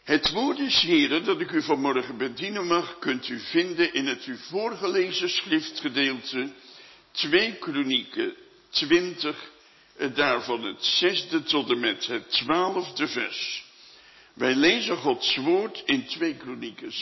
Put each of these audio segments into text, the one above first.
Het woord des Heren dat ik u vanmorgen bedienen mag, kunt u vinden in het u voorgelezen schriftgedeelte 2 Kronieken 20, daarvan het 6e tot en met het 12e vers. Wij lezen Gods woord in 2 Kronieken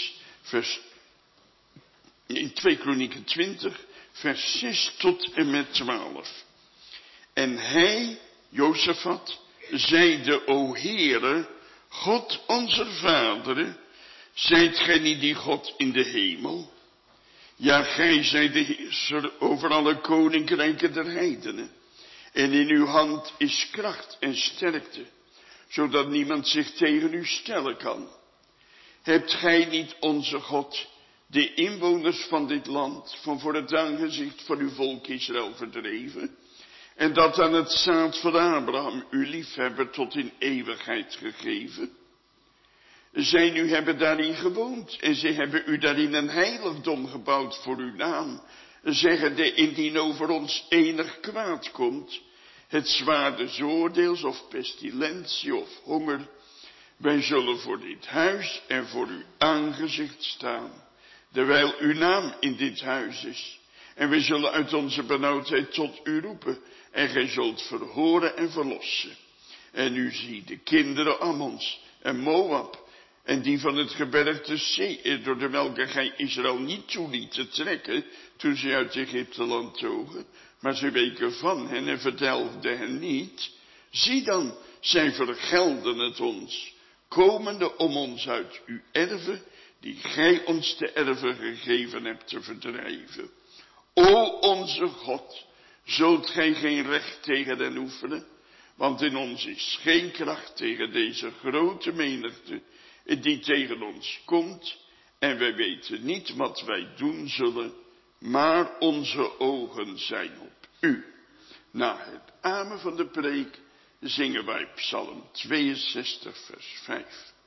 20, vers 6 tot en met 12. En hij, Josafat, zeide, o Heere, God onze vaderen, zijt gij niet die God in de hemel? Ja, gij zijt de heerser over alle koninkrijken der heidenen. En in uw hand is kracht en sterkte, zodat niemand zich tegen u stellen kan. Hebt gij niet, onze God, de inwoners van dit land van voor het aangezicht van uw volk Israël verdreven? En dat aan het zaad van Abraham, uw liefhebber, tot in eeuwigheid gegeven? Zij nu hebben daarin gewoond en zij hebben u daarin een heiligdom gebouwd voor uw naam, zeggende, indien over ons enig kwaad komt, het zwaard des oordeels of pestilentie of honger, wij zullen voor dit huis en voor uw aangezicht staan, terwijl uw naam in dit huis is. En wij zullen uit onze benauwdheid tot u roepen, en gij zult verhoren en verlossen. En u ziet de kinderen Ammons en Moab, en die van het gebergte Seir, door de welke gij Israël niet toeliet te trekken, toen ze uit Egypteland togen, maar ze weken van hen en verdelgden hen niet. Zie dan, zij vergelden het ons, komende om ons uit uw erven, die gij ons te erven gegeven hebt, te verdrijven. O onze God, zult gij geen recht tegen hen oefenen? Want in ons is geen kracht tegen deze grote menigte die tegen ons komt. En wij weten niet wat wij doen zullen, maar onze ogen zijn op u. Na het amen van de preek zingen wij Psalm 62 vers 5.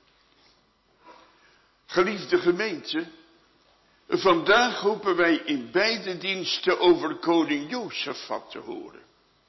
Geliefde gemeente, vandaag hopen wij in beide diensten over koning Josafat te horen.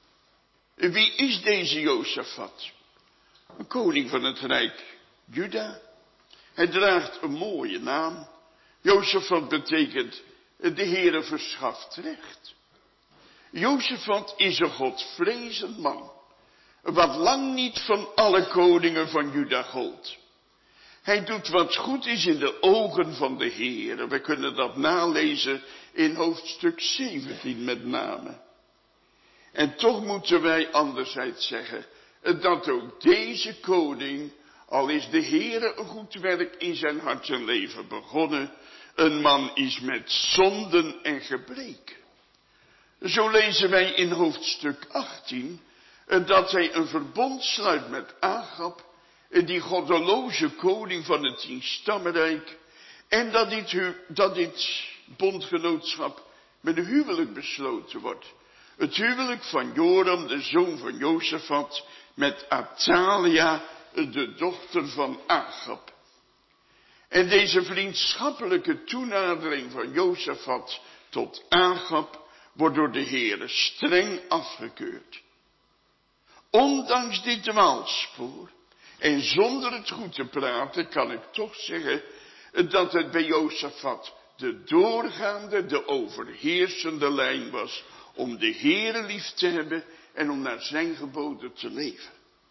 Wie is deze Josafat? Een koning van het rijk Juda. Hij draagt een mooie naam. Josafat betekent de Heere verschaft recht. Josafat is een godvrezend man, wat lang niet van alle koningen van Juda gold. Hij doet wat goed is in de ogen van de Heere. We kunnen dat nalezen in hoofdstuk 17 met name. En toch moeten wij anderzijds zeggen dat ook deze koning, al is de Heere een goed werk in zijn hart en leven begonnen, een man is met zonden en gebreken. Zo lezen wij in hoofdstuk 18 dat hij een verbond sluit met Agab, die goddeloze koning van het 10-stammenrijk, en dat dit bondgenootschap met een huwelijk besloten wordt. Het huwelijk van Joram, de zoon van Josafat, met Athalia, de dochter van Agab. En deze vriendschappelijke toenadering van Josafat tot Agab wordt door de Heere streng afgekeurd. Ondanks dit dwaalspoor en zonder het goed te praten kan ik toch zeggen dat het bij Josafat de doorgaande, de overheersende lijn was om de Heere lief te hebben en om naar zijn geboden te leven.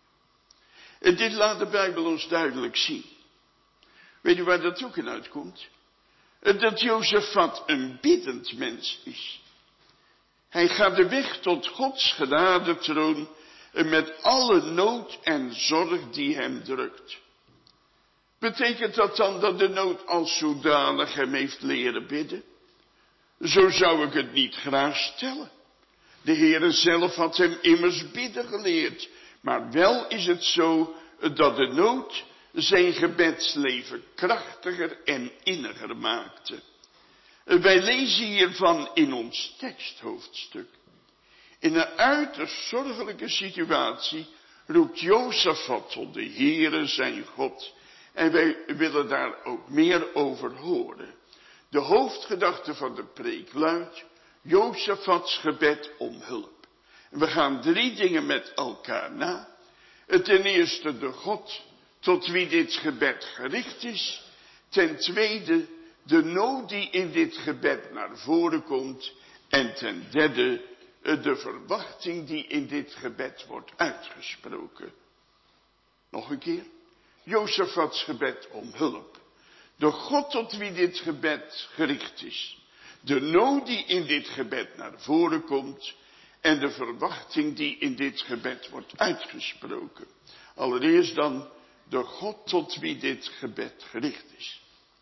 En dit laat de Bijbel ons duidelijk zien. Weet u waar dat ook in uitkomt? Dat Josafat een biddend mens is. Hij gaat de weg tot Gods genadetroon met alle nood en zorg die hem drukt. Betekent dat dan dat de nood als zodanig hem heeft leren bidden? Zo zou ik het niet graag stellen. De Heere zelf had hem immers bidden geleerd. Maar wel is het zo dat de nood zijn gebedsleven krachtiger en inniger maakte. Wij lezen hiervan in ons teksthoofdstuk. In een uiterst zorgelijke situatie roept Josafat tot de Heere zijn God. En wij willen daar ook meer over horen. De hoofdgedachte van de preek luidt Josafats gebed om hulp. En we gaan 3 dingen met elkaar na. Ten eerste de God tot wie dit gebed gericht is. Ten tweede, de nood die in dit gebed naar voren komt. En ten derde, de verwachting die in dit gebed wordt uitgesproken. Nog een keer. Josafats gebed om hulp. De God tot wie dit gebed gericht is. De nood die in dit gebed naar voren komt. En de verwachting die in dit gebed wordt uitgesproken. Allereerst dan de God tot wie dit gebed gericht is.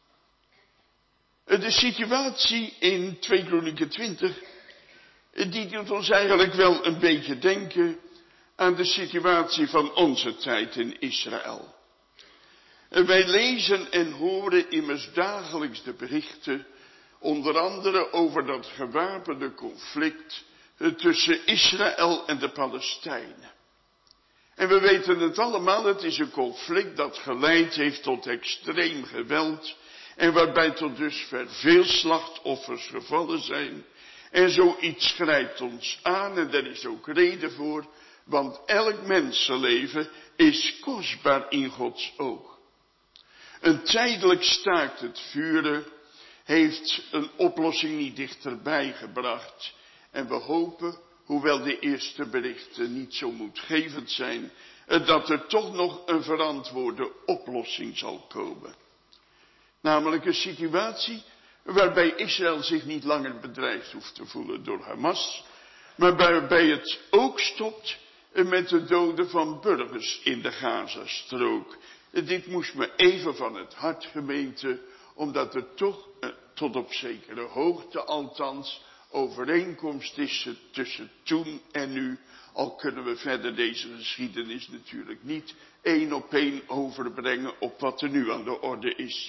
De situatie in 2 Kronieken 20, die doet ons eigenlijk wel een beetje denken aan de situatie van onze tijd in Israël. Wij lezen en horen immers dagelijks de berichten, onder andere over dat gewapende conflict tussen Israël en de Palestijnen. En we weten het allemaal, het is een conflict dat geleid heeft tot extreem geweld en waarbij tot dusver veel slachtoffers gevallen zijn. En zoiets grijpt ons aan en daar is ook reden voor, want elk mensenleven is kostbaar in Gods oog. Een tijdelijk staakt het vuren heeft een oplossing niet dichterbij gebracht. En we hopen, hoewel de eerste berichten niet zo moedgevend zijn, dat er toch nog een verantwoorde oplossing zal komen. Namelijk een situatie waarbij Israël zich niet langer bedreigd hoeft te voelen door Hamas, maar waarbij het ook stopt met de doden van burgers in de Gazastrook. Dit moest me even van het hart, gemeente, omdat er toch, tot op zekere hoogte althans, overeenkomst is tussen toen en nu. Al kunnen we verder deze geschiedenis natuurlijk niet één op één overbrengen op wat er nu aan de orde is.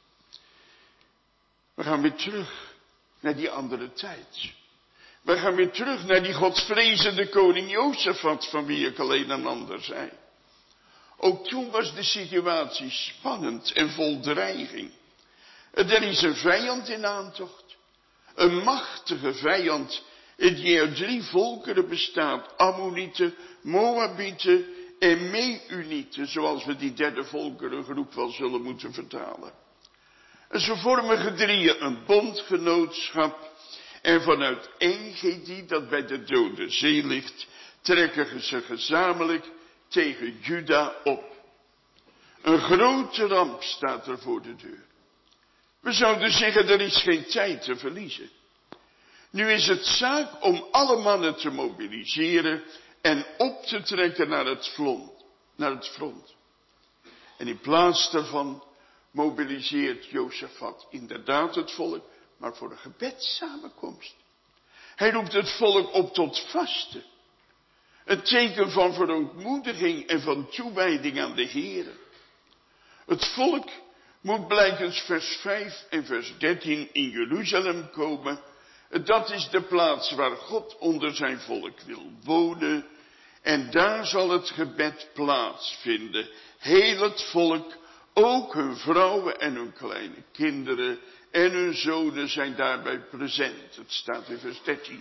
We gaan weer terug naar die andere tijd. We gaan weer terug naar die godsvrezende koning Josafat, van wie ik alleen een ander zei. Ook toen was de situatie spannend en vol dreiging. Er is een vijand in aantocht. Een machtige vijand die uit 3 volkeren bestaat. Ammonieten, Moabieten en Meunieten, zoals we die derde volkerengroep wel zullen moeten vertalen. Ze vormen drieën een bondgenootschap. En vanuit Engedi, dat bij de Dode Zee ligt, trekken ze gezamenlijk tegen Juda op. Een grote ramp staat er voor de deur. We zouden zeggen, er is geen tijd te verliezen. Nu is het zaak om alle mannen te mobiliseren en op te trekken naar het front. En in plaats daarvan mobiliseert Josafat inderdaad het volk, maar voor een gebedssamenkomst. Hij roept het volk op tot vasten. Een teken van verootmoediging en van toewijding aan de Heere. Het volk moet blijkens vers 5 en vers 13 in Jeruzalem komen. Dat is de plaats waar God onder zijn volk wil wonen. En daar zal het gebed plaatsvinden. Heel het volk, ook hun vrouwen en hun kleine kinderen en hun zonen zijn daarbij present. Het staat in vers 13.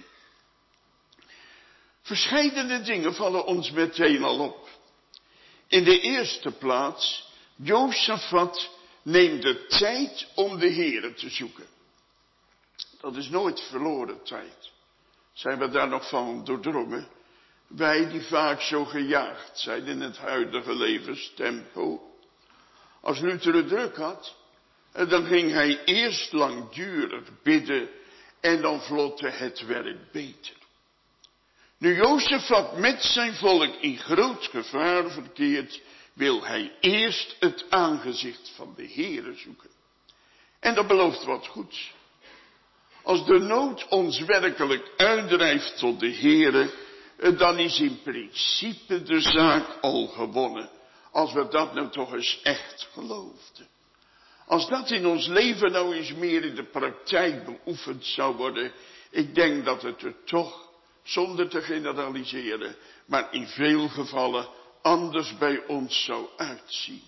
Verscheidene dingen vallen ons meteen al op. In de eerste plaats, Josafat neemt de tijd om de Heere te zoeken. Dat is nooit verloren tijd. Zijn we daar nog van doordrongen? Wij die vaak zo gejaagd zijn in het huidige levenstempo. Als Luther het druk had, dan ging hij eerst langdurig bidden en dan vlotte het werk beter. Nu Josafat met zijn volk in groot gevaar verkeert, wil hij eerst het aangezicht van de Heere zoeken. En dat belooft wat goeds. Als de nood ons werkelijk uitdrijft tot de Heere, dan is in principe de zaak al gewonnen. Als we dat nou toch eens echt geloofden. Als dat in ons leven nou eens meer in de praktijk beoefend zou worden, ik denk dat het er toch, zonder te generaliseren, maar in veel gevallen anders bij ons zou uitzien.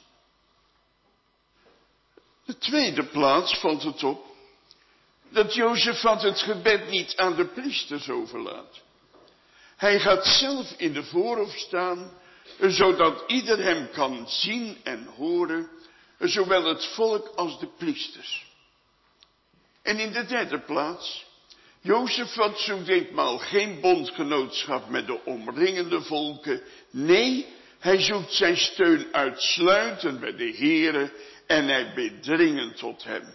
De tweede plaats valt het op dat Josafat het gebed niet aan de priesters overlaat. Hij gaat zelf in de voorhof staan, zodat ieder hem kan zien en horen, zowel het volk als de priesters. En in de derde plaats, Jozefat zoekt ditmaal geen bondgenootschap met de omringende volken. Nee, hij zoekt zijn steun uitsluitend bij de Heere en hij bidt dringend tot hem.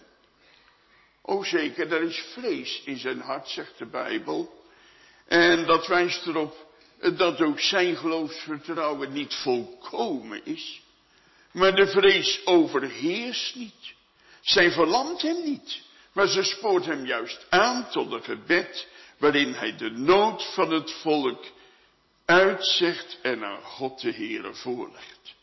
O zeker, er is vrees in zijn hart, zegt de Bijbel. En dat wijst erop dat ook zijn geloofsvertrouwen niet volkomen is. Maar de vrees overheerst niet. Zij verlamt hem niet. Maar ze spoort hem juist aan tot een gebed waarin hij de nood van het volk uitzegt en aan God de Heere voorlegt.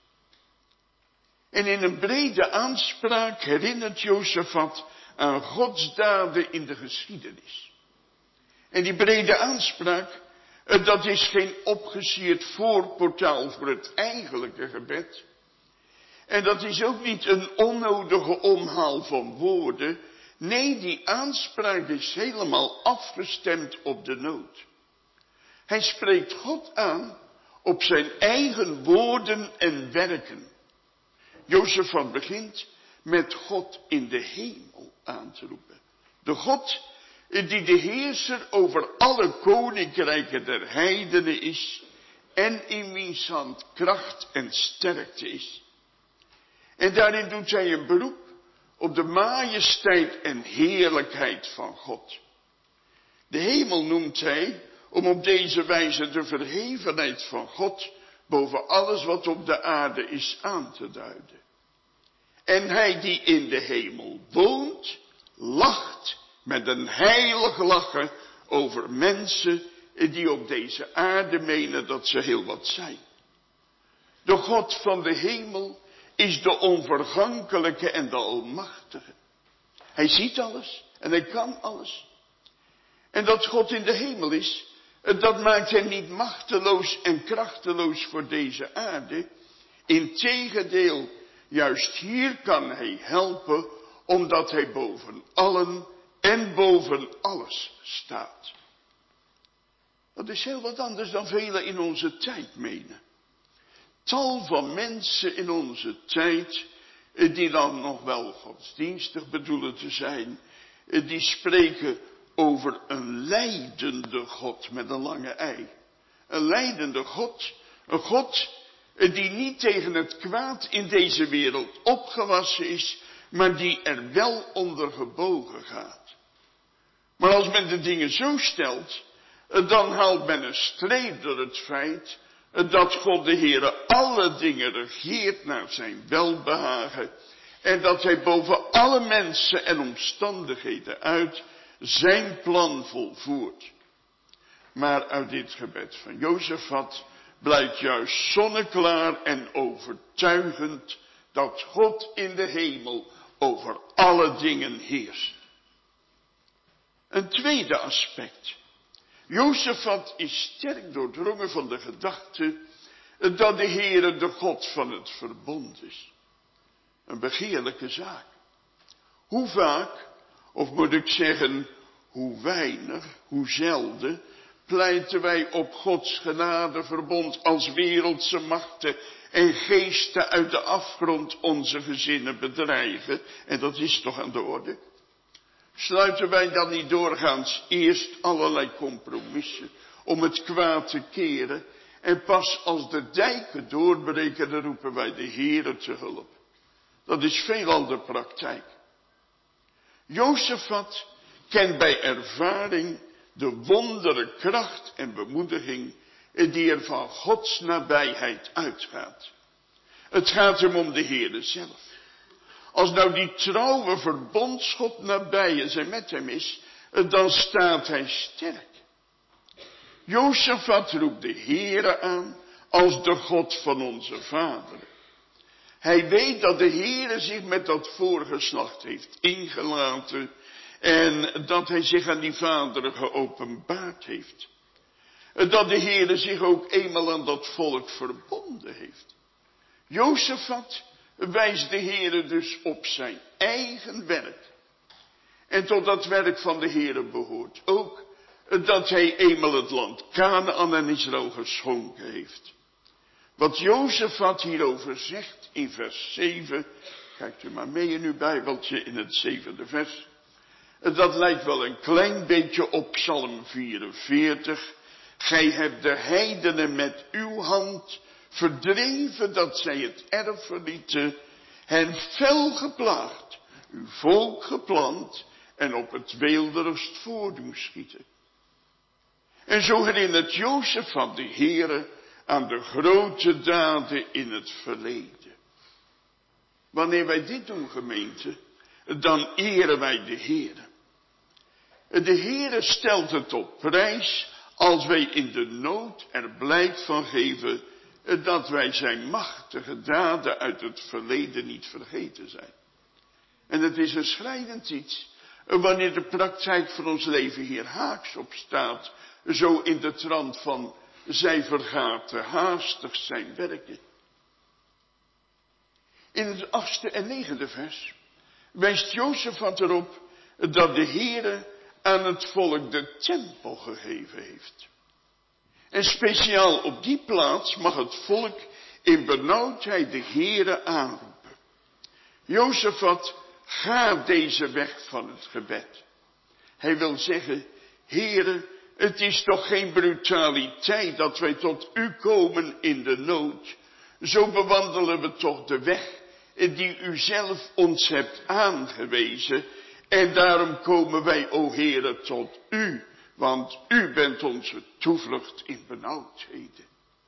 En in een brede aanspraak herinnert Jozefat aan Gods daden in de geschiedenis. En die brede aanspraak, dat is geen opgesierd voorportaal voor het eigenlijke gebed. En dat is ook niet een onnodige omhaal van woorden. Nee, die aanspraak is helemaal afgestemd op de nood. Hij spreekt God aan op zijn eigen woorden en werken. Jozefat begint met God in de hemel aan te roepen. De God die de heerser over alle koninkrijken der heidenen is en in wiens hand kracht en sterkte is. En daarin doet hij een beroep op de majesteit en heerlijkheid van God. De hemel noemt hij om op deze wijze de verhevenheid van God boven alles wat op de aarde is aan te duiden. En hij die in de hemel woont, lacht met een heilig lachen over mensen die op deze aarde menen dat ze heel wat zijn. De God van de hemel is de onvergankelijke en de almachtige. Hij ziet alles en hij kan alles. En dat God in de hemel is, dat maakt hem niet machteloos en krachteloos voor deze aarde. Integendeel, juist hier kan hij helpen, omdat hij boven allen en boven alles staat. Dat is heel wat anders dan velen in onze tijd menen. Tal van mensen in onze tijd, die dan nog wel godsdienstig bedoelen te zijn, die spreken over een lijdende God met een lange ei. Een lijdende God, een God die niet tegen het kwaad in deze wereld opgewassen is, maar die er wel onder gebogen gaat. Maar als men de dingen zo stelt, dan haalt men een streep door het feit dat God de Heere alle dingen regeert naar zijn welbehagen en dat hij boven alle mensen en omstandigheden uit zijn plan volvoert. Maar uit dit gebed van Jozefat blijkt juist zonneklaar en overtuigend dat God in de hemel over alle dingen heerst. Een tweede aspect. Jozefat is sterk doordrongen van de gedachte dat de Heere de God van het verbond is. Een begeerlijke zaak. Hoe vaak, of moet ik zeggen, hoe weinig, hoe zelden, pleiten wij op Gods genadeverbond als wereldse machten en geesten uit de afgrond onze gezinnen bedreigen. En dat is toch aan de orde. Sluiten wij dan niet doorgaans eerst allerlei compromissen om het kwaad te keren en pas als de dijken doorbreken, dan roepen wij de Heere te hulp. Dat is veelal de praktijk. Jozefat kent bij ervaring de wondere kracht en bemoediging die er van Gods nabijheid uitgaat. Het gaat hem om de Heere zelf. Als nou die trouwe verbondsgod nabij is en met hem is, dan staat hij sterk. Jozefat roept de Heere aan als de God van onze vader. Hij weet dat de Heere zich met dat voorgeslacht heeft ingelaten en dat hij zich aan die vaderen geopenbaard heeft. Dat de Heere zich ook eenmaal aan dat volk verbonden heeft. Jozefat wijst de Heere dus op zijn eigen werk. En tot dat werk van de Heere behoort ook dat hij eenmaal het land Kanaän aan Israël geschonken heeft. Wat Jozefat hierover zegt in vers 7. Kijkt u maar mee in uw Bijbeltje in het 7e vers. Dat lijkt wel een klein beetje op Psalm 44. Gij hebt de heidenen met uw hand verdreven dat zij het erf verlieten. Hen fel geplaagd, uw volk geplant en op het weelderigst voordoen schieten. En zo herinnert Jozefat de Heere aan de grote daden in het verleden. Wanneer wij dit doen, gemeente, dan eren wij de Heere. De Heere stelt het op prijs als wij in de nood er blijk van geven dat wij zijn machtige daden uit het verleden niet vergeten zijn. En het is een schrijnend iets wanneer de praktijk van ons leven hier haaks op staat, zo in de trant van zij vergaat te haastig zijn werken. In het 8e en 9e vers wijst Jozefat erop dat de Heere aan het volk de tempel gegeven heeft. En speciaal op die plaats mag het volk in benauwdheid de Heere aanroepen. Jozefat, ga deze weg van het gebed. Hij wil zeggen, Heere, het is toch geen brutaliteit dat wij tot u komen in de nood. Zo bewandelen we toch de weg die u zelf ons hebt aangewezen. En daarom komen wij, o Heere, tot u. Want u bent onze toevlucht in benauwdheden.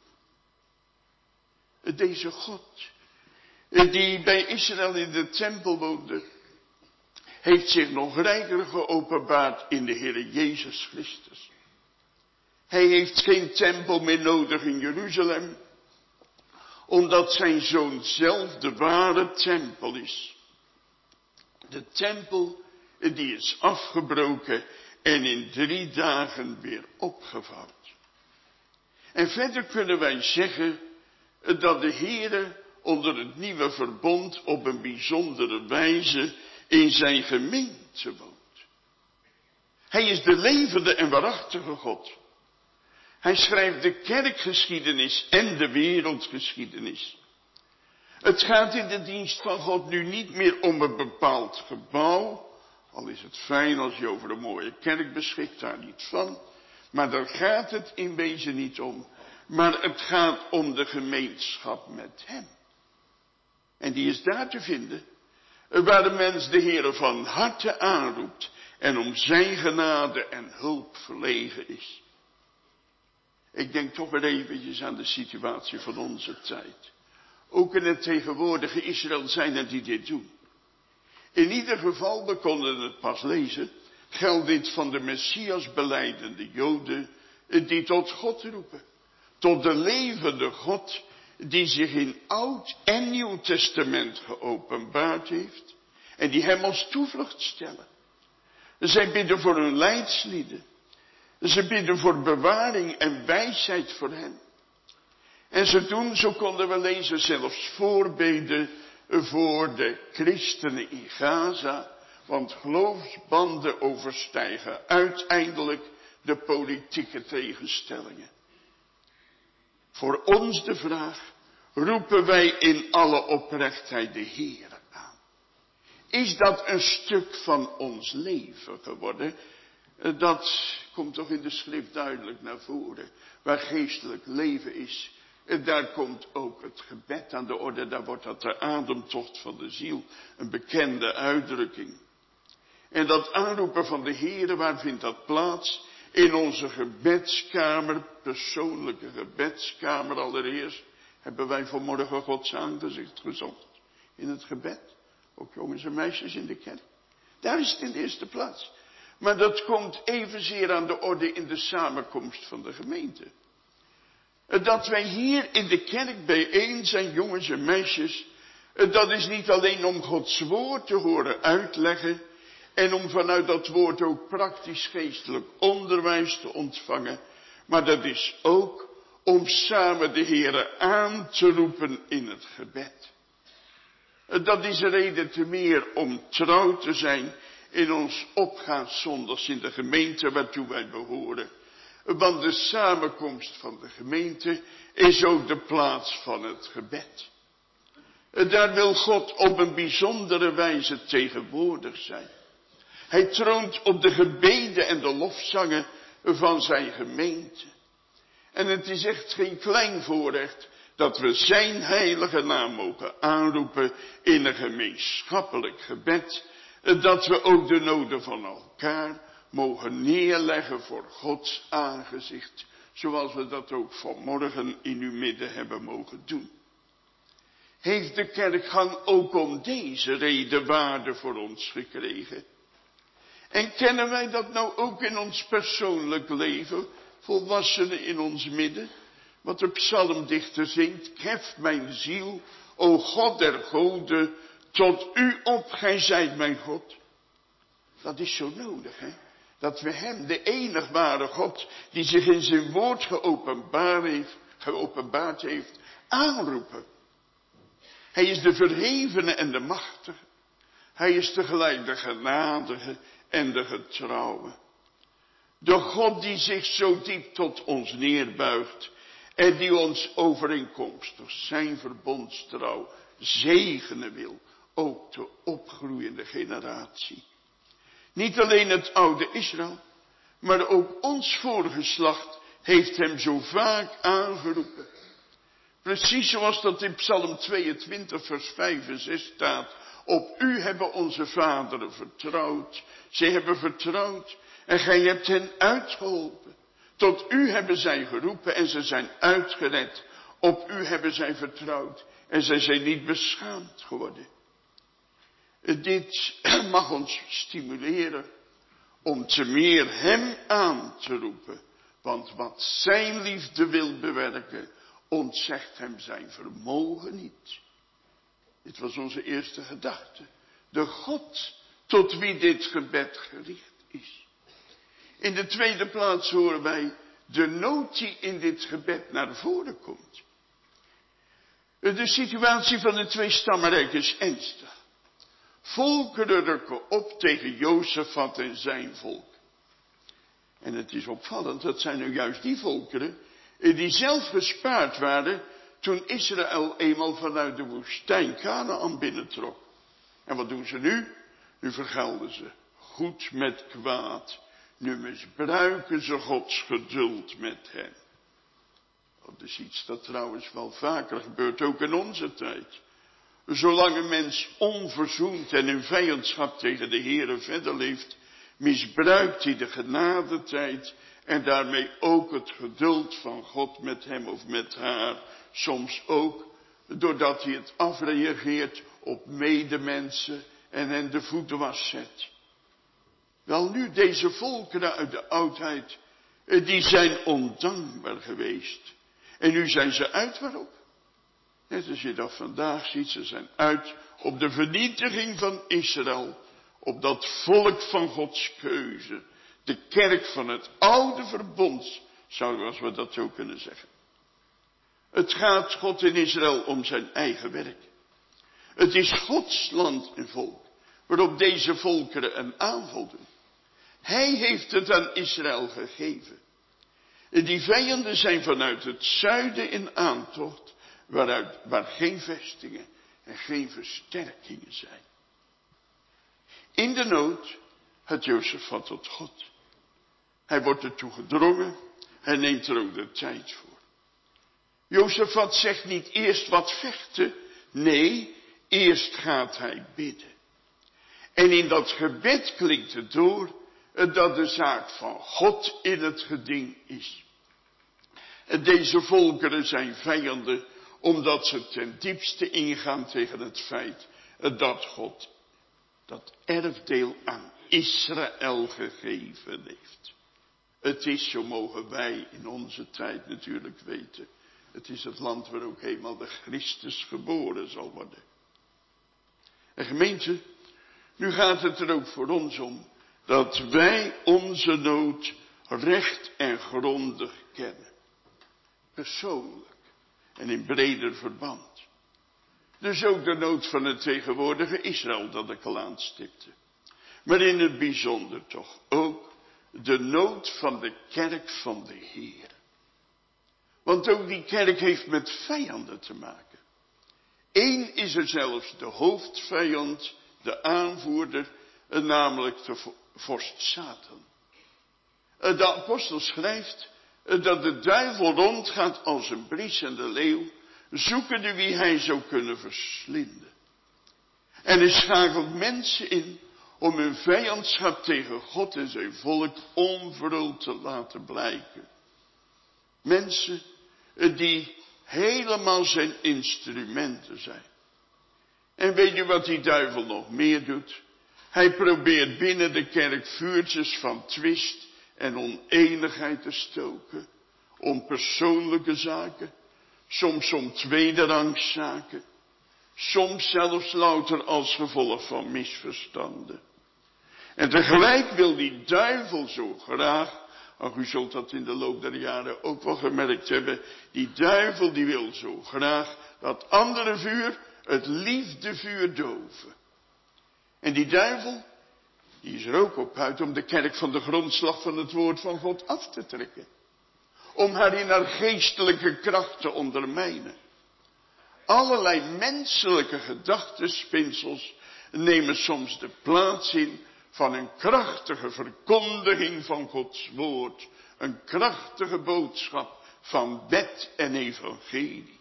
Deze God, die bij Israël in de tempel woonde, heeft zich nog rijker geopenbaard in de Heere Jezus Christus. Hij heeft geen tempel meer nodig in Jeruzalem, omdat zijn Zoon zelf de ware tempel is. De tempel die is afgebroken en in 3 dagen weer opgebouwd. En verder kunnen wij zeggen dat de Heere onder het nieuwe verbond op een bijzondere wijze in zijn gemeente woont. Hij is de levende en waarachtige God. Hij schrijft de kerkgeschiedenis en de wereldgeschiedenis. Het gaat in de dienst van God nu niet meer om een bepaald gebouw, al is het fijn als je over een mooie kerk beschikt, daar niet van. Maar daar gaat het in wezen niet om. Maar het gaat om de gemeenschap met hem. En die is daar te vinden, waar de mens de Heere van harte aanroept en om zijn genade en hulp verlegen is. Ik denk toch weer eventjes aan de situatie van onze tijd. Ook in het tegenwoordige Israël zijn er die dit doen. In ieder geval, we konden het pas lezen, geldt dit van de Messias belijdende Joden, die tot God roepen. Tot de levende God, die zich in Oud en Nieuw Testament geopenbaard heeft, en die hem als toevlucht stellen. Zij bidden voor hun leidslieden. Ze bidden voor bewaring en wijsheid voor hen. En ze doen, zo konden we lezen, zelfs voorbeden voor de christenen in Gaza. Want geloofsbanden overstijgen uiteindelijk de politieke tegenstellingen. Voor ons de vraag, roepen wij in alle oprechtheid de Heere aan? Is dat een stuk van ons leven geworden? Dat komt toch in de schrift duidelijk naar voren. Waar geestelijk leven is, daar komt ook het gebed aan de orde. Daar wordt dat de ademtocht van de ziel, een bekende uitdrukking. En dat aanroepen van de Heere, waar vindt dat plaats? In onze gebedskamer, persoonlijke gebedskamer allereerst, hebben wij vanmorgen Gods aangezicht gezocht. In het gebed, ook jongens en meisjes in de kerk. Daar is het in de eerste plaats. Maar dat komt evenzeer aan de orde in de samenkomst van de gemeente. Dat wij hier in de kerk bijeen zijn, jongens en meisjes, dat is niet alleen om Gods woord te horen uitleggen en om vanuit dat woord ook praktisch geestelijk onderwijs te ontvangen, maar dat is ook om samen de Heere aan te roepen in het gebed. Dat is een reden te meer om trouw te zijn in ons opgaanszondags in de gemeente waartoe wij behoren. Want de samenkomst van de gemeente is ook de plaats van het gebed. Daar wil God op een bijzondere wijze tegenwoordig zijn. Hij troont op de gebeden en de lofzangen van zijn gemeente. En het is echt geen klein voorrecht dat we zijn heilige naam mogen aanroepen in een gemeenschappelijk gebed. Dat we ook de noden van elkaar mogen neerleggen voor Gods aangezicht. Zoals we dat ook vanmorgen in uw midden hebben mogen doen. Heeft de kerkgang ook om deze reden waarde voor ons gekregen? En kennen wij dat nou ook in ons persoonlijk leven, volwassenen in ons midden? Wat de psalmdichter zingt, hef mijn ziel, o God der goden, tot u op, gij zijt mijn God. Dat is zo nodig, hè? Dat we hem, de enig ware God, die zich in zijn woord geopenbaard heeft, aanroepen. Hij is de verhevene en de machtige. Hij is tegelijk de genadige en de getrouwe. De God die zich zo diep tot ons neerbuigt en die ons overeenkomstig zijn verbondstrouw zegenen wil, ook de opgroeiende generatie. Niet alleen het oude Israël, maar ook ons voorgeslacht heeft hem zo vaak aangeroepen. Precies zoals dat in Psalm 22 vers 5 en 6 staat. Op u hebben onze vaderen vertrouwd. Zij hebben vertrouwd en gij hebt hen uitgeholpen. Tot u hebben zij geroepen en ze zijn uitgered. Op u hebben zij vertrouwd en zij zijn niet beschaamd geworden. Dit mag ons stimuleren om te meer hem aan te roepen. Want wat zijn liefde wil bewerken, ontzegt hem zijn vermogen niet. Dit was onze eerste gedachte. De God tot wie dit gebed gericht is. In de tweede plaats horen wij de nood die in dit gebed naar voren komt. De situatie van de twee stammenrijk is ernstig. Volkeren rukken op tegen Jozefat en zijn volk. En het is opvallend, dat zijn nu juist die volkeren die zelf gespaard waren toen Israël eenmaal vanuit de woestijn Kanaan binnentrok. En wat doen ze nu? Nu vergelden ze goed met kwaad. Nu misbruiken ze Gods geduld met hen. Dat is iets dat trouwens wel vaker gebeurt, ook in onze tijd. Zolang een mens onverzoend en in vijandschap tegen de Heere verder leeft, misbruikt hij de genadetijd en daarmee ook het geduld van God met hem of met haar. Soms ook doordat hij het afreageert op medemensen en hen de voeten was zet. Wel nu, deze volkeren uit de oudheid, die zijn ondankbaar geweest. En nu zijn ze uit waarop? Net als je dat vandaag ziet, ze zijn uit op de vernietiging van Israël. Op dat volk van Gods keuze. De kerk van het oude verbond, zoals we dat zo kunnen zeggen. Het gaat God in Israël om zijn eigen werk. Het is Gods land en volk, waarop deze volkeren een aanval doen. Hij heeft het aan Israël gegeven. Die vijanden zijn vanuit het zuiden in aantocht, waar geen vestingen en geen versterkingen zijn. In de nood gaat Jozefat tot God. Hij wordt ertoe gedrongen, hij neemt er ook de tijd voor. Jozefat zegt niet eerst wat vechten, nee, eerst gaat hij bidden. En in dat gebed klinkt het door dat de zaak van God in het geding is. En deze volkeren zijn vijanden omdat ze ten diepste ingaan tegen het feit dat God dat erfdeel aan Israël gegeven heeft. Het is, zo mogen wij in onze tijd natuurlijk weten, het is het land waar ook eenmaal de Christus geboren zal worden. En gemeente, nu gaat het er ook voor ons om dat wij onze nood recht en grondig kennen. Persoonlijk en in breder verband. Dus ook de nood van het tegenwoordige Israël dat ik al aanstipte. Maar in het bijzonder toch ook de nood van de kerk van de Heer. Want ook die kerk heeft met vijanden te maken. Eén is er zelfs de hoofdvijand, de aanvoerder, namelijk de vorst Satan. De apostel schrijft dat de duivel rondgaat als een briesende leeuw, zoekende wie hij zou kunnen verslinden. En hij schakelt mensen in om hun vijandschap tegen God en zijn volk onverhuld te laten blijken. Mensen die helemaal zijn instrumenten zijn. En weet je wat die duivel nog meer doet? Hij probeert binnen de kerk vuurtjes van twist en oneenigheid te stoken. Om persoonlijke zaken, soms om tweederangszaken, soms zelfs louter als gevolg van misverstanden. En tegelijk wil die duivel zo graag, ach, u zult dat in de loop der jaren ook wel gemerkt hebben, die duivel die wil zo graag dat andere vuur, het liefdevuur, doven. En die duivel, die is er ook op uit om de kerk van de grondslag van het woord van God af te trekken. Om haar in haar geestelijke kracht te ondermijnen. Allerlei menselijke gedachtenspinsels nemen soms de plaats in van een krachtige verkondiging van Gods woord. Een krachtige boodschap van wet en evangelie.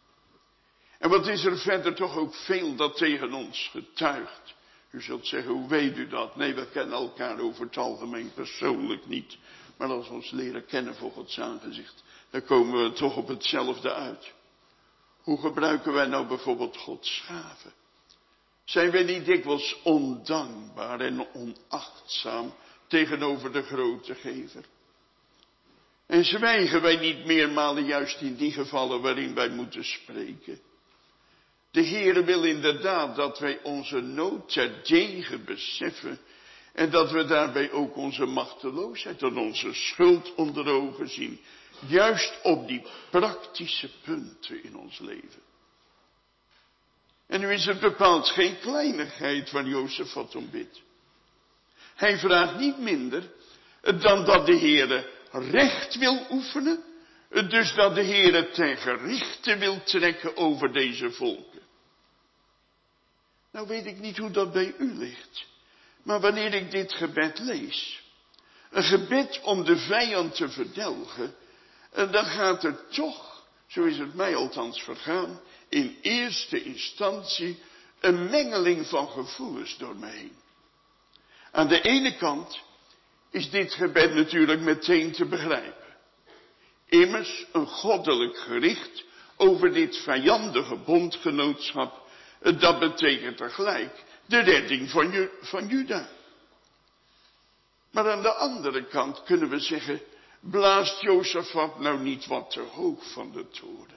En wat is er verder toch ook veel dat tegen ons getuigt. U zult zeggen, hoe weet u dat? Nee, we kennen elkaar over het algemeen persoonlijk niet. Maar als we ons leren kennen voor Gods aangezicht, dan komen we toch op hetzelfde uit. Hoe gebruiken wij nou bijvoorbeeld Gods gaven? Zijn wij niet dikwijls ondankbaar en onachtzaam tegenover de grote gever? En zwijgen wij niet meermalen juist in die gevallen waarin wij moeten spreken? De Heere wil inderdaad dat wij onze nood terdege beseffen en dat we daarbij ook onze machteloosheid en onze schuld onder ogen zien. Juist op die praktische punten in ons leven. En nu is het bepaald geen kleinigheid waar Jozefat om bidt. Hij vraagt niet minder dan dat de Heere recht wil oefenen. Dus dat de Heere ten gerichte wil trekken over deze volken. Nou weet ik niet hoe dat bij u ligt. Maar wanneer ik dit gebed lees. Een gebed om de vijand te verdelgen. Dan gaat er toch, zo is het mij althans vergaan, in eerste instantie een mengeling van gevoelens door mij heen. Aan de ene kant is dit gebed natuurlijk meteen te begrijpen. Immers een goddelijk gericht over dit vijandige bondgenootschap, dat betekent tegelijk de redding van Juda. Maar aan de andere kant kunnen we zeggen, blaast Jozefat nou niet wat te hoog van de toren?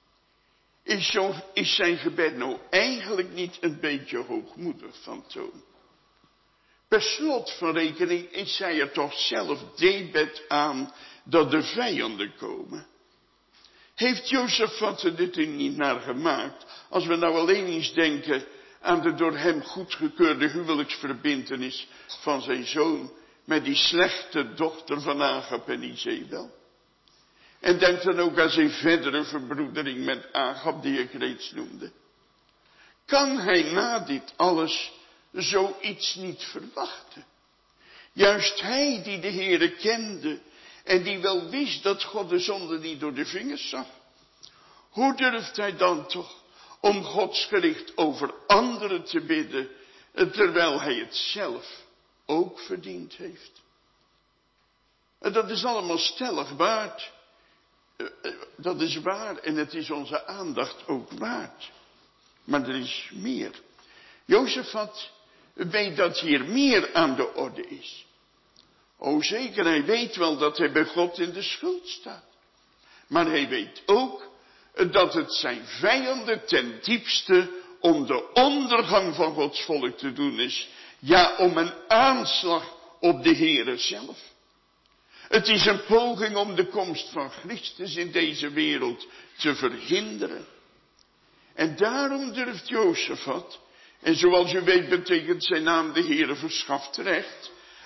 Is zijn gebed nou eigenlijk niet een beetje hoogmoedig van toon? Per slot van rekening is zij er toch zelf debet aan dat de vijanden komen. Heeft Jozefat er dit niet naar gemaakt? Als we nou alleen eens denken aan de door hem goedgekeurde huwelijksverbintenis van zijn zoon met die slechte dochter van Agab en Izebel. En denk dan ook aan zijn verdere verbroedering met Agab die ik reeds noemde. Kan hij na dit alles zoiets niet verwachten? Juist hij die de Heere kende en die wel wist dat God de zonde niet door de vingers zag. Hoe durft hij dan toch om Gods gericht over anderen te bidden, terwijl hij het zelf ook verdiend heeft? En dat is allemaal stellig waard. Dat is waar en het is onze aandacht ook waard. Maar er is meer. Jozefat weet dat hier meer aan de orde is. O zeker, hij weet wel dat hij bij God in de schuld staat. Maar hij weet ook dat het zijn vijanden ten diepste om de ondergang van Gods volk te doen is. Ja, om een aanslag op de Heere zelf. Het is een poging om de komst van Christus in deze wereld te verhinderen. En daarom durft Jozefat, en zoals u weet betekent zijn naam de Heere verschaft recht,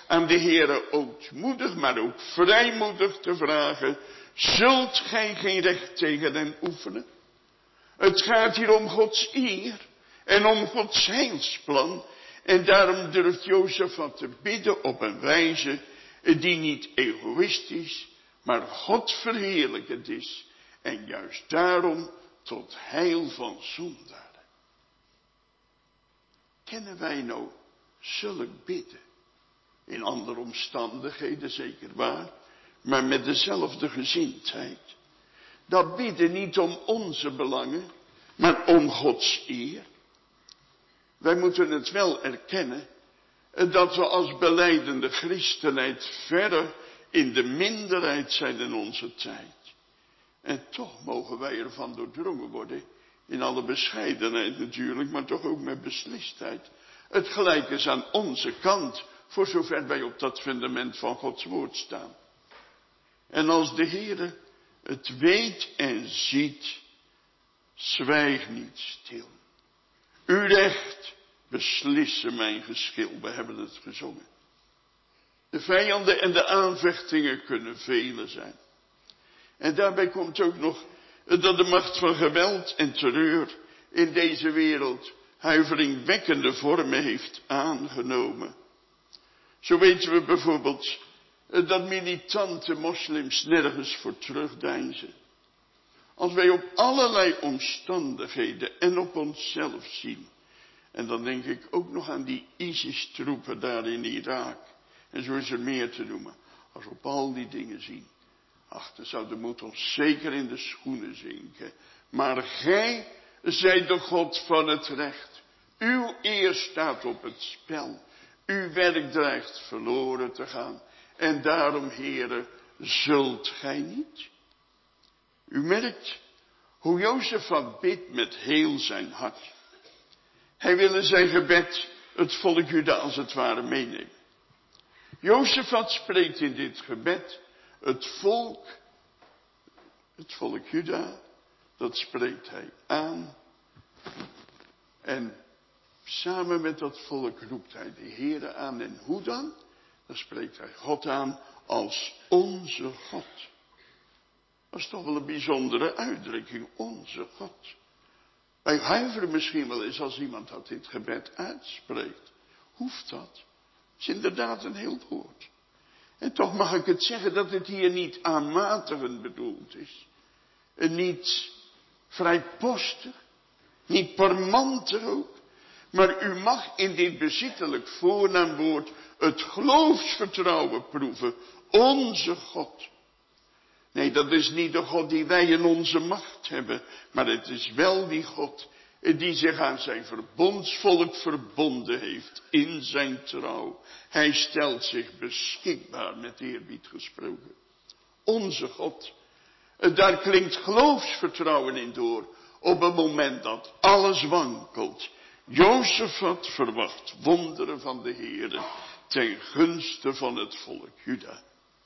aan de Heere ootmoedig, maar ook vrijmoedig te vragen, zult gij geen recht tegen hen oefenen? Het gaat hier om Gods eer en om Gods heilsplan. En daarom durft Jozefat te bidden op een wijze die niet egoïstisch, maar God verheerlijkend is. En juist daarom tot heil van zondaren. Kennen wij nou zulk bidden? In andere omstandigheden zeker waar, maar met dezelfde gezindheid. Dat bidden niet om onze belangen, maar om Gods eer. Wij moeten het wel erkennen dat we als belijdende christenheid verre in de minderheid zijn in onze tijd. En toch mogen wij ervan doordrongen worden, in alle bescheidenheid natuurlijk, maar toch ook met beslistheid. Het gelijk is aan onze kant, voor zover wij op dat fundament van Gods woord staan. En als de Heere het weet en ziet, zwijg niet stil. Uw recht beslissen mijn geschil. We hebben het gezongen. De vijanden en de aanvechtingen kunnen vele zijn. En daarbij komt ook nog dat de macht van geweld en terreur in deze wereld huiveringwekkende vormen heeft aangenomen. Zo weten we bijvoorbeeld dat militante moslims nergens voor terugdeinzen. Als wij op allerlei omstandigheden en op onszelf zien. En dan denk ik ook nog aan die ISIS-troepen daar in Irak. En zo is er meer te noemen. Als we op al die dingen zien. Ach, dan zou de moed ons zeker in de schoenen zinken. Maar gij zijt de God van het recht. Uw eer staat op het spel. Uw werk dreigt verloren te gaan. En daarom, Heere, zult gij niet. U merkt hoe Jozefat bidt met heel zijn hart. Hij wil in zijn gebed het volk Juda als het ware meenemen. Jozefat spreekt in dit gebed het volk Juda, dat spreekt hij aan. En samen met dat volk roept hij de Heere aan. En hoe dan? Dan spreekt hij God aan als onze God. Dat is toch wel een bijzondere uitdrukking, onze God. Wij huiveren misschien wel eens als iemand dat dit gebed uitspreekt. Hoeft dat? Het is inderdaad een heel woord. En toch mag ik het zeggen dat het hier niet aanmatigend bedoeld is. En niet vrijpostig, niet parmantig ook. Maar u mag in dit bezittelijk voornaamwoord het geloofsvertrouwen proeven. Onze God. Nee, dat is niet de God die wij in onze macht hebben. Maar het is wel die God die zich aan zijn verbondsvolk verbonden heeft in zijn trouw. Hij stelt zich beschikbaar, met eerbied gesproken. Onze God. Daar klinkt geloofsvertrouwen in door. Op het moment dat alles wankelt. Jozefat verwacht wonderen van de Heere ten gunste van het volk Juda.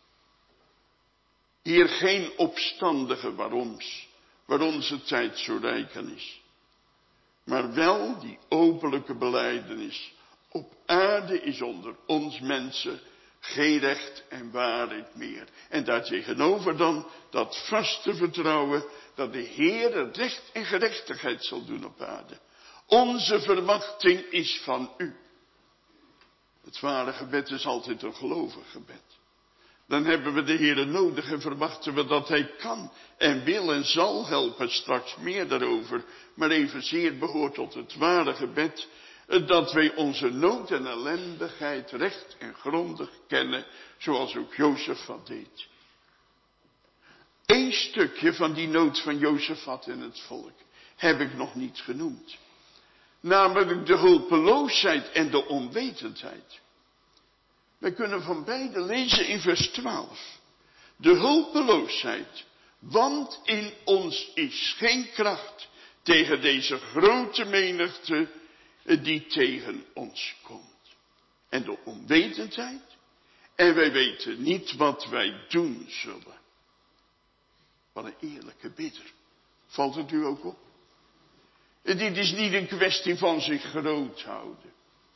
Hier geen opstandige waaroms, waar onze tijd zo rijk aan is. Maar wel die openlijke belijdenis. Op aarde is onder ons mensen geen recht en waarheid meer. En daartegenover dan dat vaste vertrouwen dat de Heere recht en gerechtigheid zal doen op aarde. Onze verwachting is van u. Het ware gebed is altijd een gelovig gebed. Dan hebben we de Heere nodig en verwachten we dat Hij kan en wil en zal helpen. Straks meer daarover. Maar evenzeer behoort tot het ware gebed dat wij onze nood en ellendigheid recht en grondig kennen. Zoals ook Jozefat deed. Eén stukje van die nood van Jozefat en het volk heb ik nog niet genoemd. Namelijk de hulpeloosheid en de onwetendheid. Wij kunnen van beide lezen in vers 12. De hulpeloosheid, want in ons is geen kracht tegen deze grote menigte die tegen ons komt. En de onwetendheid, en wij weten niet wat wij doen zullen. Wat een eerlijke bidder. Valt het u ook op? Dit is niet een kwestie van zich groot houden.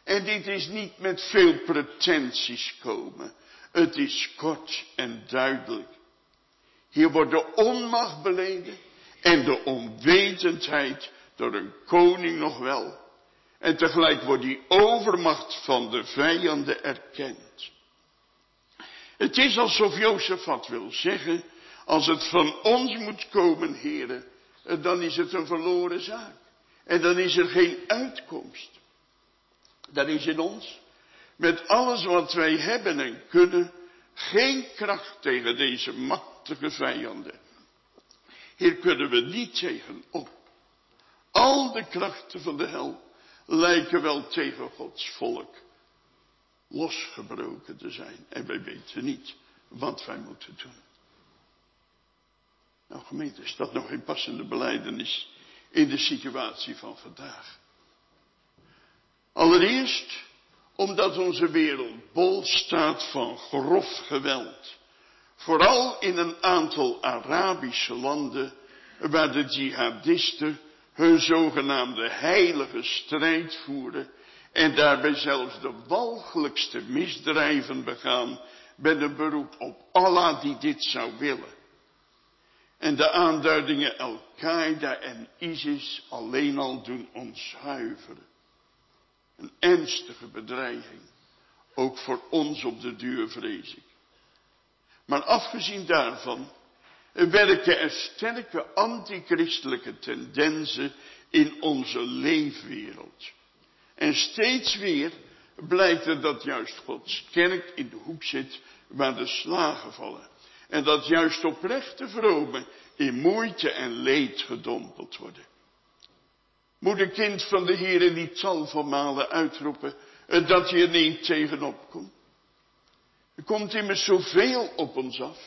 En dit is niet met veel pretenties komen. Het is kort en duidelijk. Hier wordt de onmacht beleden en de onwetendheid door een koning nog wel. En tegelijk wordt die overmacht van de vijanden erkend. Het is alsof Jozefat wil zeggen, als het van ons moet komen, heren, dan is het een verloren zaak. En dan is er geen uitkomst. Dan is in ons, met alles wat wij hebben en kunnen, geen kracht tegen deze machtige vijanden. Hier kunnen we niet tegen op. Al de krachten van de hel lijken wel tegen Gods volk losgebroken te zijn. En wij weten niet wat wij moeten doen. Nou gemeente, is dat nog geen passende belijdenis in de situatie van vandaag? Allereerst omdat onze wereld bol staat van grof geweld. Vooral in een aantal Arabische landen waar de jihadisten hun zogenaamde heilige strijd voeren en daarbij zelfs de walgelijkste misdrijven begaan met een beroep op Allah die dit zou willen. En de aanduidingen Al-Qaeda en ISIS alleen al doen ons huiveren. Een ernstige bedreiging, ook voor ons op de duur vrees ik. Maar afgezien daarvan werken er sterke antichristelijke tendensen in onze leefwereld. En steeds weer blijkt er dat juist Gods kerk in de hoek zit waar de slagen vallen. En dat juist oprechte vromen in moeite en leed gedompeld worden. Moet een kind van de Heere niet tal van malen uitroepen dat hij er niet tegenop komt. Er komt immers zoveel op ons af.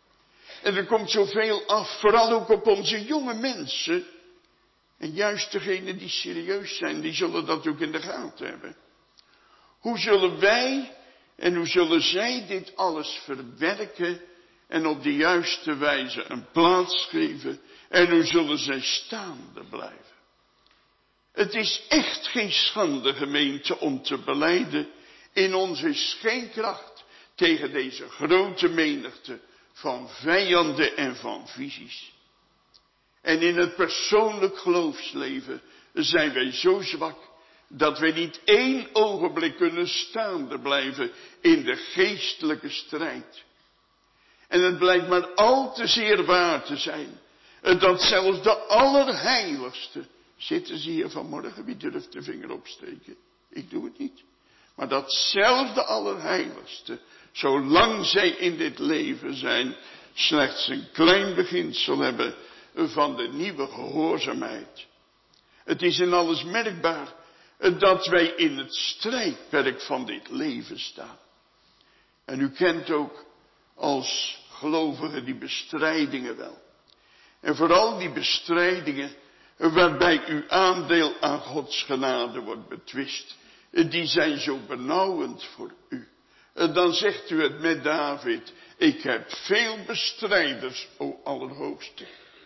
En er komt zoveel af, vooral ook op onze jonge mensen. En juist degenen die serieus zijn, die zullen dat ook in de gaten hebben. Hoe zullen wij en hoe zullen zij dit alles verwerken en op de juiste wijze een plaats geven? En hoe zullen zij staande blijven? Het is echt geen schande, gemeente, om te belijden. In ons is geen kracht tegen deze grote menigte van vijanden en van visies. En in het persoonlijk geloofsleven zijn wij zo zwak dat wij niet één ogenblik kunnen staande blijven in de geestelijke strijd. En het blijkt maar al te zeer waar te zijn dat zelfs de allerheiligste, zitten ze hier vanmorgen, wie durft de vinger opsteken? Ik doe het niet. Maar dat zelfs de allerheiligste, zolang zij in dit leven zijn, slechts een klein beginsel hebben van de nieuwe gehoorzaamheid. Het is in alles merkbaar dat wij in het strijdperk van dit leven staan. En u kent ook als gelovigen die bestrijdingen wel. En vooral die bestrijdingen waarbij uw aandeel aan Gods genade wordt betwist, die zijn zo benauwend voor u. Dan zegt u het met David, ik heb veel bestrijders, o Allerhoogste.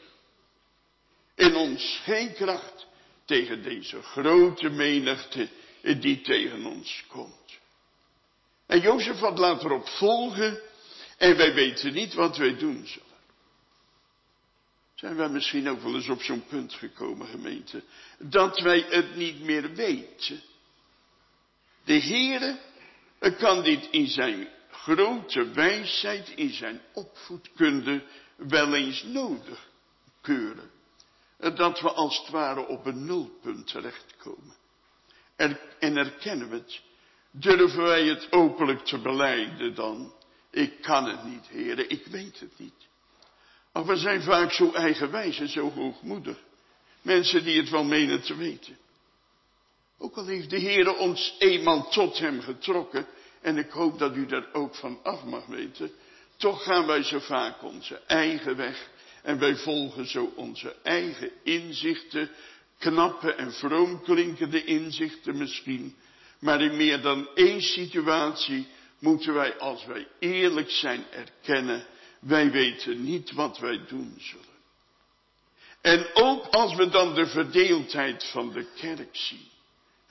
In ons geen kracht tegen deze grote menigte die tegen ons komt. En Jozefat laat erop volgen en wij weten niet wat wij doen zullen. Zijn wij misschien ook wel eens op zo'n punt gekomen, gemeente, dat wij het niet meer weten. De Heere kan dit in zijn grote wijsheid, in zijn opvoedkunde wel eens nodig keuren. Dat we als het ware op een nulpunt terechtkomen. En erkennen we het. Durven wij het openlijk te belijden dan? Ik kan het niet, Heere, ik weet het niet. Maar we zijn vaak zo eigenwijs en zo hoogmoedig. Mensen die het wel menen te weten. Ook al heeft de Heere ons eenmaal tot hem getrokken. En ik hoop dat u daar ook van af mag weten. Toch gaan wij zo vaak onze eigen weg. En wij volgen zo onze eigen inzichten. Knappe en vroom klinkende inzichten misschien. Maar in meer dan één situatie moeten wij, als wij eerlijk zijn, erkennen. Wij weten niet wat wij doen zullen. En ook als we dan de verdeeldheid van de kerk zien.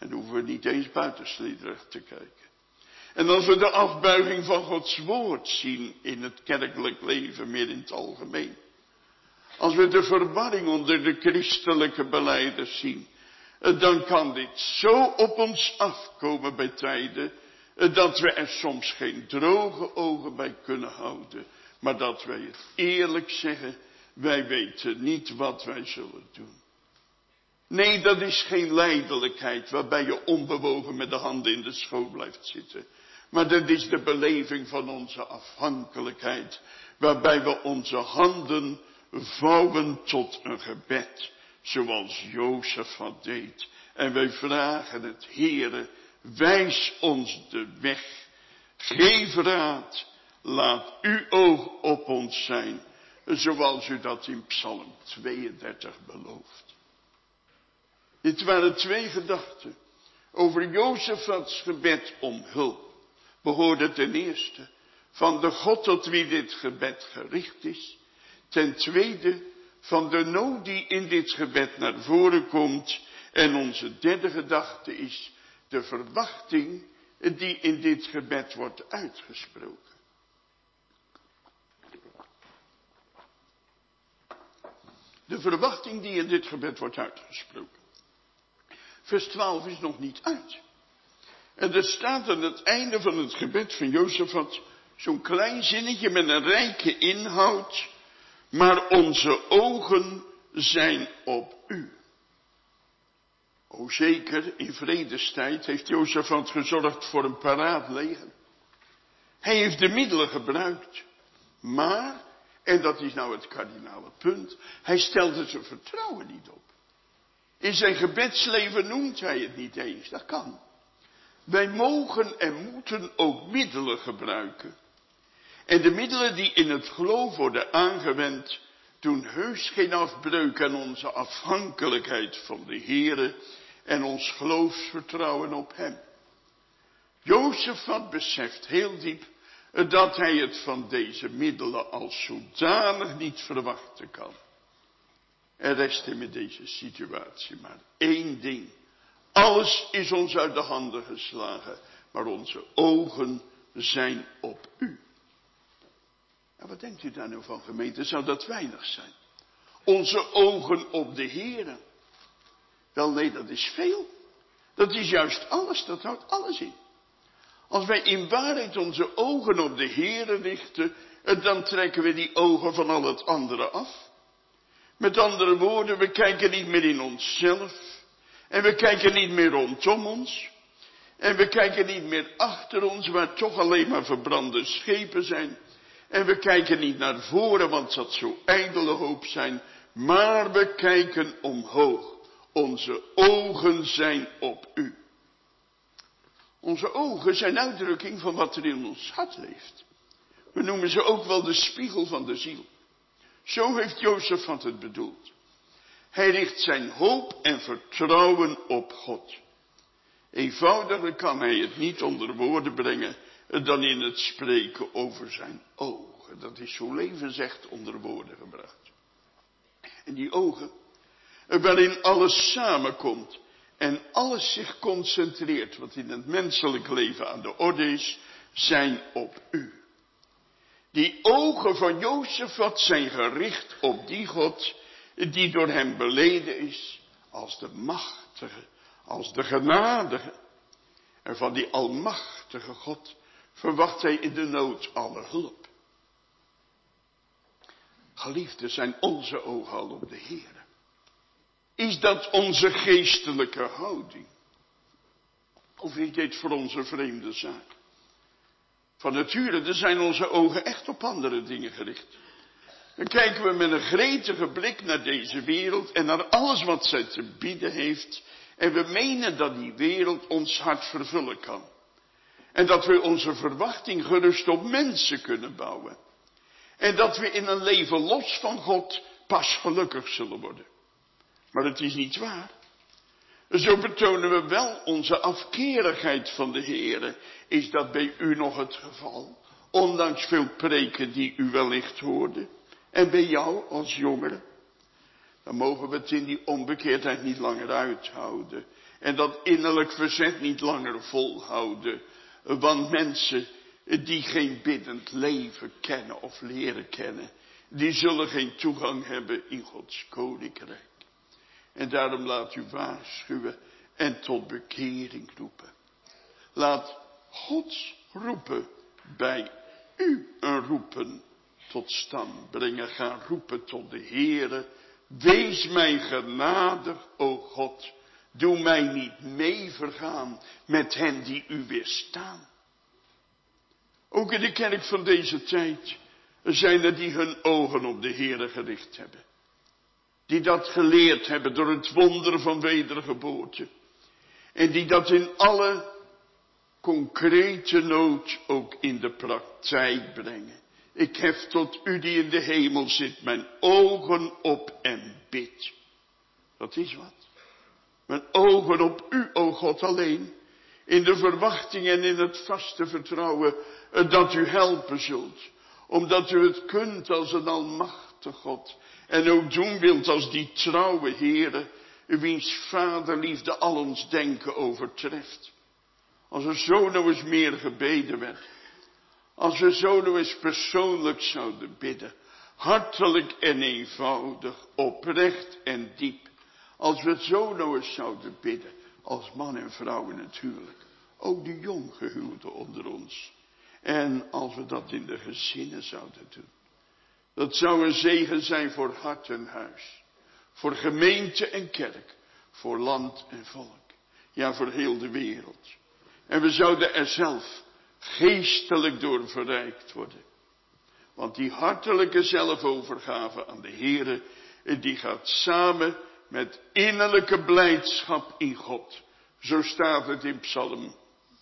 En dan hoeven we niet eens buiten Sliedrecht te kijken. En als we de afbuiging van Gods woord zien in het kerkelijk leven, meer in het algemeen. Als we de verwarring onder de christelijke belijders zien, dan kan dit zo op ons afkomen bij tijden, dat we er soms geen droge ogen bij kunnen houden. Maar dat wij het eerlijk zeggen, wij weten niet wat wij zullen doen. Nee, dat is geen lijdelijkheid waarbij je onbewogen met de handen in de schoot blijft zitten. Maar dat is de beleving van onze afhankelijkheid, waarbij we onze handen vouwen tot een gebed, zoals Jozef dat deed. En wij vragen het, Heere, wijs ons de weg, geef raad, laat uw oog op ons zijn, zoals u dat in Psalm 32 belooft. Dit waren 2 gedachten over Jozefats gebed om hulp. We hoorden ten eerste van de God tot wie dit gebed gericht is. Ten tweede van de nood die in dit gebed naar voren komt. En onze derde gedachte is de verwachting die in dit gebed wordt uitgesproken. De verwachting die in dit gebed wordt uitgesproken. Vers 12 is nog niet uit. En er staat aan het einde van het gebed van Jozefat zo'n klein zinnetje met een rijke inhoud. Maar onze ogen zijn op u. O zeker, in vredestijd heeft Jozefat gezorgd voor een paraat leger. Hij heeft de middelen gebruikt. Maar, en dat is nou het kardinale punt, hij stelde zijn vertrouwen niet op. In zijn gebedsleven noemt hij het niet eens, dat kan. Wij mogen en moeten ook middelen gebruiken. En de middelen die in het geloof worden aangewend, doen heus geen afbreuk aan onze afhankelijkheid van de Heere en ons geloofsvertrouwen op hem. Jozefat beseft heel diep dat hij het van deze middelen als zodanig niet verwachten kan. Er rest hem in deze situatie maar één ding. Alles is ons uit de handen geslagen, maar onze ogen zijn op u. En wat denkt u daar nou van, gemeente? Zou dat weinig zijn? Onze ogen op de Heere. Wel nee, dat is veel. Dat is juist alles, dat houdt alles in. Als wij in waarheid onze ogen op de Heere richten, dan trekken we die ogen van al het andere af. Met andere woorden, we kijken niet meer in onszelf. En we kijken niet meer rondom ons. En we kijken niet meer achter ons, waar toch alleen maar verbrande schepen zijn. En we kijken niet naar voren, want dat zou ijdele hoop zijn. Maar we kijken omhoog. Onze ogen zijn op u. Onze ogen zijn uitdrukking van wat er in ons hart leeft. We noemen ze ook wel de spiegel van de ziel. Zo heeft Jozefat het bedoeld. Hij richt zijn hoop en vertrouwen op God. Eenvoudiger kan hij het niet onder woorden brengen dan in het spreken over zijn ogen. Dat is zo levensrecht onder woorden gebracht. En die ogen, waarin alles samenkomt en alles zich concentreert wat in het menselijk leven aan de orde is, zijn op u. Die ogen van Jozefat zijn gericht op die God die door hem beleden is als de machtige, als de genadige. En van die almachtige God verwacht hij in de nood alle hulp. Geliefden, zijn onze ogen al op de Heere? Is dat onze geestelijke houding? Of is dit voor ons een vreemde zaak? Van nature zijn onze ogen echt op andere dingen gericht. Dan kijken we met een gretige blik naar deze wereld en naar alles wat zij te bieden heeft. En we menen dat die wereld ons hart vervullen kan. En dat we onze verwachting gerust op mensen kunnen bouwen. En dat we in een leven los van God pas gelukkig zullen worden. Maar het is niet waar. Zo betonen we wel onze afkerigheid van de Heere. Is dat bij u nog het geval? Ondanks veel preken die u wellicht hoorde. En bij jou als jongere. Dan mogen we het in die onbekeerdheid niet langer uithouden. En dat innerlijk verzet niet langer volhouden. Want mensen die geen biddend leven kennen of leren kennen, die zullen geen toegang hebben in Gods koninkrijk. En daarom laat u waarschuwen en tot bekering roepen. Laat Gods roepen bij u een roepen tot stand brengen. Ga roepen tot de Heere. Wees mij genadig, o God. Doe mij niet mee vergaan met hen die u weerstaan. Ook in de kerk van deze tijd zijn er die hun ogen op de Heere gericht hebben. Die dat geleerd hebben door het wonder van wedergeboorte. En die dat in alle concrete nood ook in de praktijk brengen. Ik hef tot u die in de hemel zit mijn ogen op en bid. Dat is wat. Mijn ogen op u, o God, alleen. In de verwachting en in het vaste vertrouwen dat u helpen zult. Omdat u het kunt als een almachtig God. En ook doen wilt als die trouwe Heere, wiens vaderliefde al ons denken overtreft. Als er zo nou eens meer gebeden werd. Als we zo nou eens persoonlijk zouden bidden. Hartelijk en eenvoudig, oprecht en diep. Als we het zo nou eens zouden bidden. Als man en vrouw in het huwelijk. Ook de jonggehuwden onder ons. En als we dat in de gezinnen zouden doen. Dat zou een zegen zijn voor hart en huis. Voor gemeente en kerk. Voor land en volk. Ja, voor heel de wereld. En we zouden er zelf geestelijk door verrijkt worden. Want die hartelijke zelfovergave aan de Heere, die gaat samen met innerlijke blijdschap in God. Zo staat het in Psalm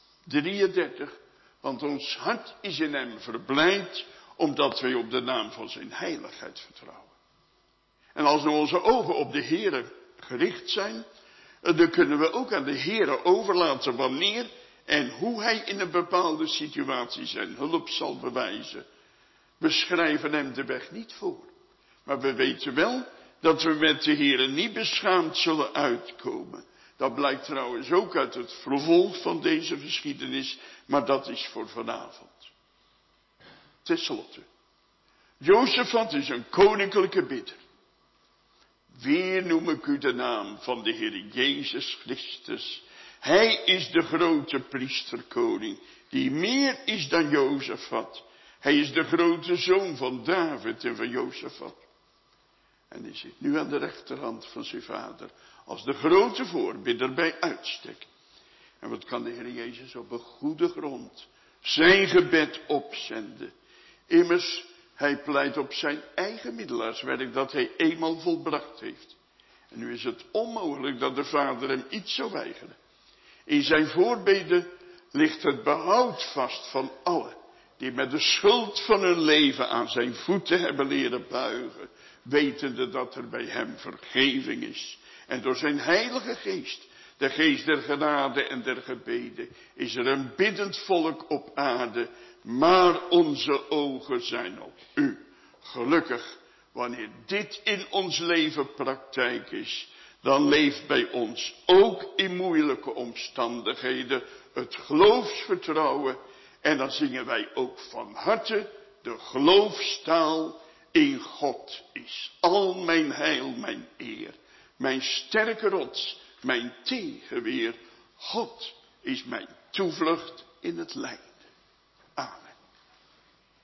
33. Want ons hart is in hem verblijd, omdat wij op de naam van zijn heiligheid vertrouwen. En als nu onze ogen op de Heere gericht zijn, dan kunnen we ook aan de Heere overlaten wanneer en hoe hij in een bepaalde situatie zijn hulp zal bewijzen. We schrijven hem de weg niet voor. Maar we weten wel dat we met de Heere niet beschaamd zullen uitkomen. Dat blijkt trouwens ook uit het vervolg van deze geschiedenis. Maar dat is voor vanavond. Ten slotte. Jozefat is een koninklijke bidder. Weer noem ik u de naam van de Heer Jezus Christus. Hij is de grote priesterkoning, die meer is dan Jozefat. Hij is de grote zoon van David en van Jozefat. En hij zit nu aan de rechterhand van zijn vader, als de grote voorbidder bij uitstek. En wat kan de Heer Jezus op een goede grond zijn gebed opzenden? Immers, hij pleit op zijn eigen middelaarswerk dat hij eenmaal volbracht heeft. En nu is het onmogelijk dat de Vader hem iets zou weigeren. In zijn voorbeden ligt het behoud vast van allen die met de schuld van hun leven aan zijn voeten hebben leren buigen, wetende dat er bij hem vergeving is. En door zijn heilige geest, de geest der genade en der gebeden, is er een biddend volk op aarde, maar onze ogen zijn op u. Gelukkig, wanneer dit in ons leven praktijk is, dan leeft bij ons ook in moeilijke omstandigheden het geloofsvertrouwen. En dan zingen wij ook van harte de geloofstaal: in God is al mijn heil, mijn eer, mijn sterke rots, mijn tegenweer. God is mijn toevlucht in het lijden. Amen.